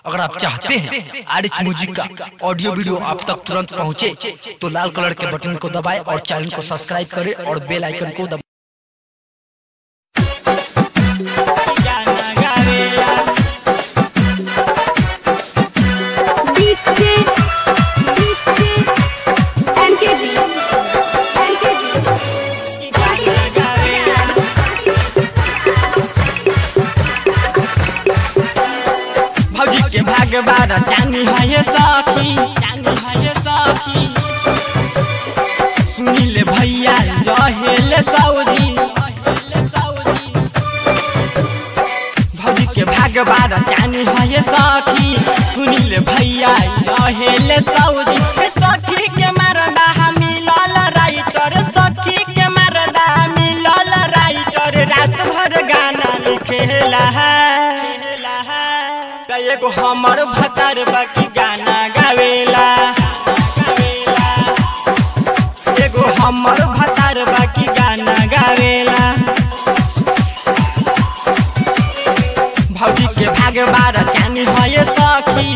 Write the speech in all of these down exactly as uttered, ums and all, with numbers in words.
अगर आप चाहते हैं आरिच म्यूजिक का ऑडियो वीडियो आप तक तुरंत पहुंचे, तो लाल कलर के बटन को दबाएं और चैनल को सब्सक्राइब करें और बेल आइकन को दबाएं। बारा चांदी है ये साखी, चांदी है ये साखी। सुनील भैया रहेले सऊदी, भौजी के भाग बारा चांदी है ये साखी। सुनील भैया रहेले सऊदी। सखी के मरदा मिलल राइटर, सखी के मरदा मिलल राइटर। रात भर गाना लिखेला है, एगो हमर भतार बाकी गाना गावेला। एगो हमर भतार बाकी गाना गावेला। भौजी के भाग बारा चानी है ये सखी।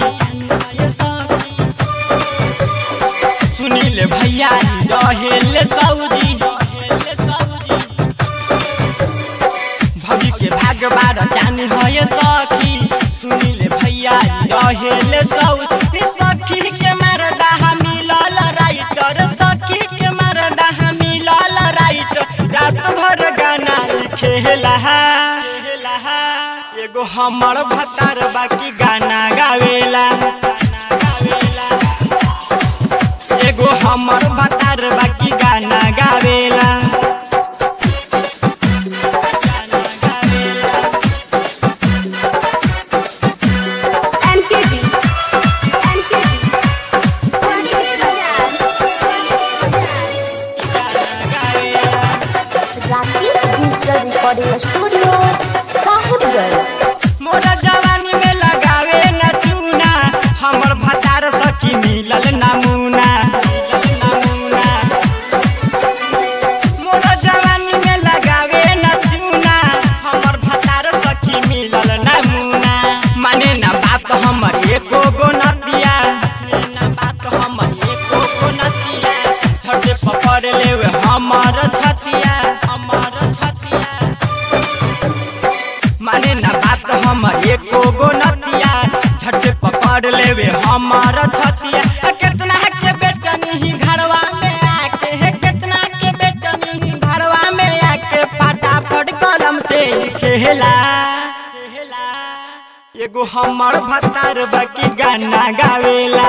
सुनील भैया रहेले सऊदी, भौजी के भाग बारा चानी है ये सखी। सुनील भैया रहेले सऊदी। सखी के मरदा मिलल राइटर, सखी के मरदा मिलल राइटर। रात भर गाना लिखेला है, एगो हमर भतार बाकी गाना गावेला। एगो हमर भतार बाकी गाना गावेला। Rakesh digital recording studio Sahibganj. मोरा जवानी में लगावे न चूना, हमर भतार सखी मिलल नमूना। मोरा जवानी में लगावे न चूना, हमर भतार सखी मिलल नमूना। माने न बात हमर एको गो नतिया, न बात हमर एको गो नतिया। छठे पकड़ लेवे हमर छतिया, हमर छतिया। माने न बात हमर एको गो नतिया। झट पकड़ लेवे हमर छतिया। कितना के बेचनी घरवा में आके, कितना के बेचनी घरवा में आके। फटाफट कलम से लिखेला, एगो हमर भतार बाकी गाना गावेला।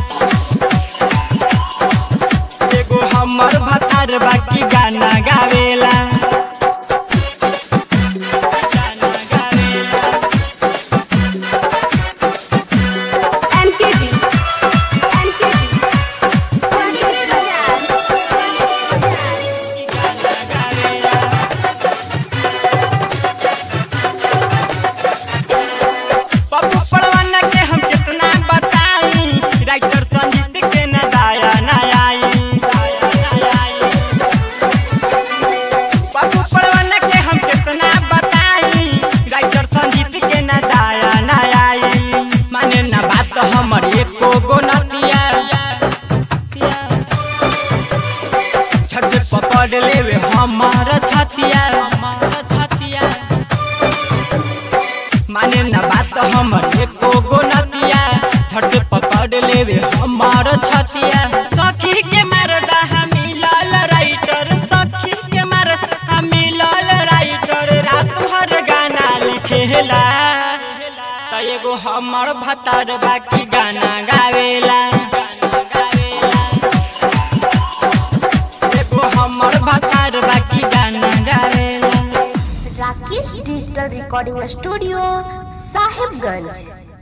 एगो हमर भतार बाकी गाना गावेला। पप्पू परवाना के हम कितना बताई, राइटर संगीत के न दाया न आई। पप्पू परवाना के हम कितना बताई, राइटर संगीत के न दाया न आई। माने न बात हमर एको गो नतिया। झट पकड़ लेवे हमर छतिया, हमर छतिया। माने न बात हमर एको गो नतिया। झट पकड़ लेवे हमर छतिया। सखी के मरदा मिलल राइटर, सखी के मरदा मिलल राइटर। रात भर गाना लिखेला, त एगो हमर भतार बाकी गाना गावेला। एगो हमर भतार बाकी गाना गावेला। Rakesh digital recording studio Sahibganj.